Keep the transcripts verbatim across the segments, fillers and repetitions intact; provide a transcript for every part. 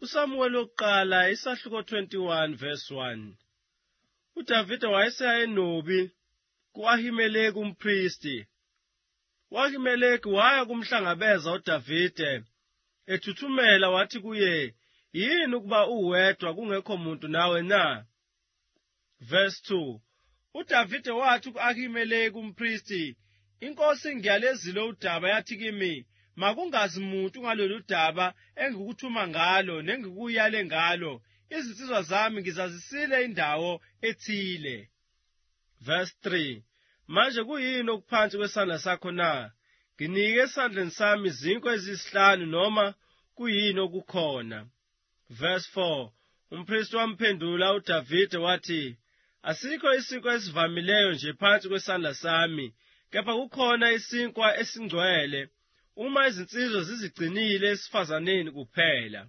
uSamuweli wokuqala isahluko twenty-one verse one. uDavide wayeseya eNobi ku-Ahimeleki umphristi. U-Ahimeleki waya kumhlangabeza uDavide ethuthumela wathi kuye, "Yini ukuba uwedwa kungekho muntu nawe na?" Verse two. uDavide wathi ku-Ahimeleki umphristi, "Inkosi ngiyalezile udaba yathi kimi, makungazi muntu ngalolu daba engikuthuma ngalo nengikuyale ngalo. Izinsizwa zami ngizazisile indawo ethile." Verse three. Manje kuyini okuphansi kwesandla sakho na? Nginike esandleni sami izinkwa eziyisihlanu noma kuyini okukhona. Verse four. Umphristi wamphendula uDavide wathi, "Asikho isinkwa esivamileyo nje phansi kwesandla sami, kepha kukhona isinkwa esingcwele uma izinsizwa zizigcinile esifazaneni kuphela."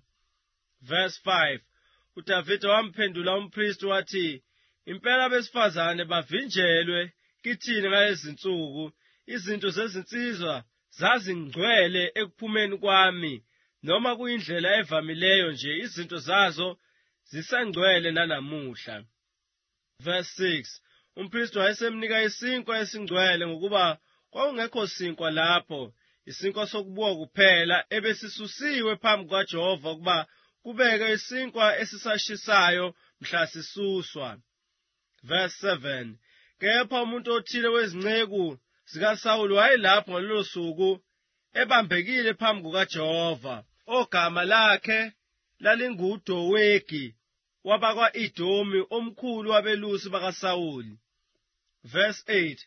Verse five. uDavide wamphendula umphristi wathi, "Impela abesifazane bavinjelwe kithini ngalezi zinsuku. Izinto zezinsizwa zazingcwele ekuphumeni kwami, noma kuyindlela evamileyo nje izinto zazo zisengcwele nanamuhla." Verse six. Umphristi wayesemnika isinkwa esingcwele ngokuba kwakungekho sinkwa lapho, isinkwa sokubuka kuphela ebesisusiwe phambi kukaJehova ukuba kubeke isinkwa esisashisayo mhla sisuswa. Verse seven. Kepha umuntu othile wezinceku zikaSawuli wayelapho ngalolo suku ebambekile phambi kukaJehova, ogama lakhe lalinguDowegi wabakwa-Edomi, omkhulu wabelusi bakaSawuli. Verse eight.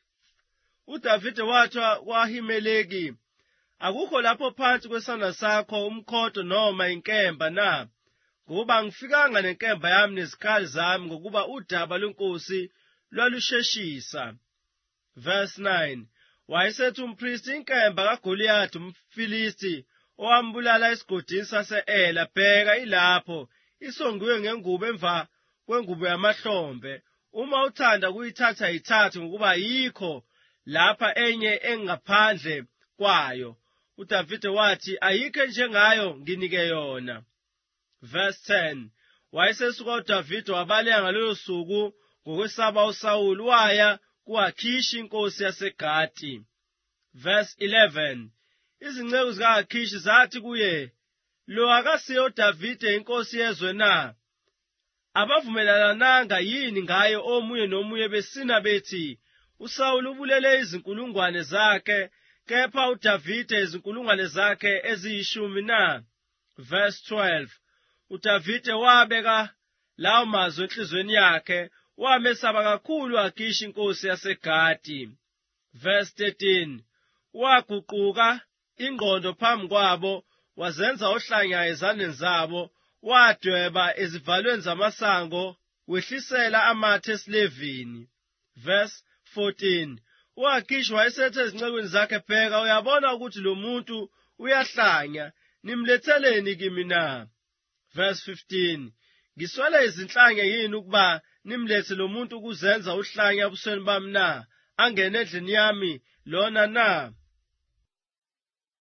uDavide wathi ku-Ahimeleki, "Akukho lapho phansi kwesandla sakho umkhodo noma inkemba na? Ngoba angifikanga nenkemba yami nezikhali zami ngokuba udaba lwenkosi lwalusheshisa." Verse nine. Wayesethi umphristi, "Inkemba kaGoliyathi umFilisti owambulala esigodini sase-Ela, bheka ilapho, isongiwe ngengubo emva kwengubo yamahlombe. Uma uthanda kuyithatha yithathe ngokuba yikho lapha enye engaphandle kwayo." uDavide wathi, "Ayikho enjengayo, nginike yona." Verse ten. Wayesesuka uDavide wabaleka ngalolo suku ngokwesaba uSawuli, waya ku-Akhishi inkosi yaseGati. Verse eleven. Izinceku zika-Akhishi zathi kuye, "Lo akasiye uDavide inkosi yezwe na? Abavumelananga yini ngaye omunye nomunye besina bethi, uSawuli ubulele izinkulungwane zakhe, kepha uDavide izinkulungwane zakhe eziyishumi na?" Verse twelve. uDavide wabeka lawo mazwi enhliziyweni yakhe, wamesaba kakhulu u-Akhishi inkosi yaseGati. Verse thirteen. Waguquka ingqondo phambi kwabo, wazenza ohlanya ezandleni zabo, wadweba ezivalweni zamasango, wehlisela amathe esilevini. Verse fourteen. U-Akhishi wayesethe ezincekwini zakhe, "Bheka, uyabona ukuthi lo muntu uyahlanya, nimletheleni kimi na?" Verse fifteen. "Ngiswele izinhlanya yini ukuba nimlethe lo muntu ukuzenza uhlanya ebusweni bami na? Angene endlini yami lona na?"